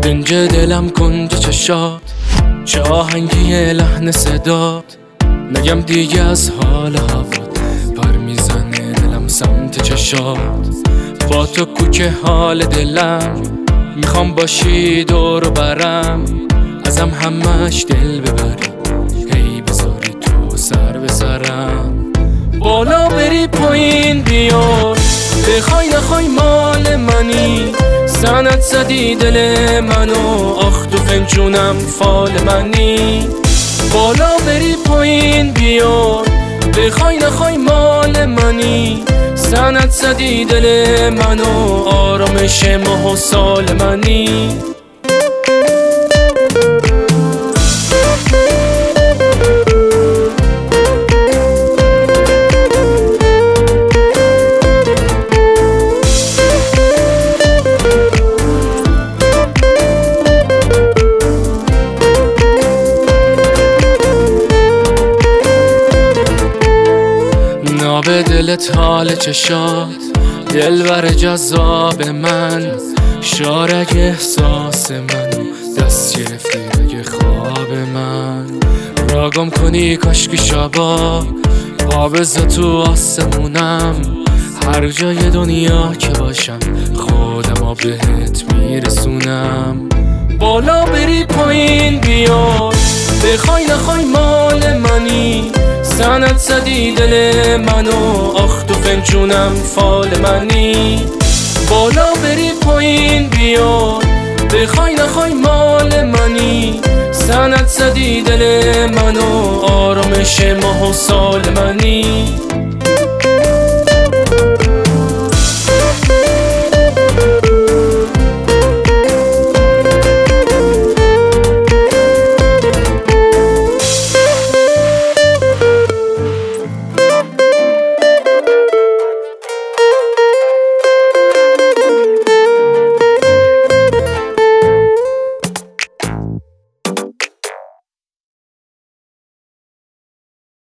کنج دلم کنج چشات، چه آهنگی لحن صدات، نگم دیگه از حال هوات، پر میزنه دلم سمت چشات. با تو کوک حال دلم، میخوام باشی دور و برم، ازم همش دل ببری، هی بذاری تو سر به سرم. بالا بری پایین بیار، بخوای نخوای مال منی، سنت زدی دل منو، آخ تو فنجونم فال منی. بالا بری پایین بیار، بخوای نخوای مال منی، سنت زدی دل منو، آرامش ماه و سال منی. ناب دلت حال چشات، دلبر جذاب من، شارک احساس منو، دست گرفتی رگ خواب من. راگم کنی کاشکی شبا، پا بذار تو آسمونم، هر جای دنیا که باشم خودمو بهت میرسونم. بالا بری پایین بیار، بخوای نخوای مال منی، سنت زدی دل منو، آخ تو فنجونم فال منی. بالا بری پایین بیار، بخوای نخوای مال منی، سنت زدی دل منو، آرامش ماه و سال منی.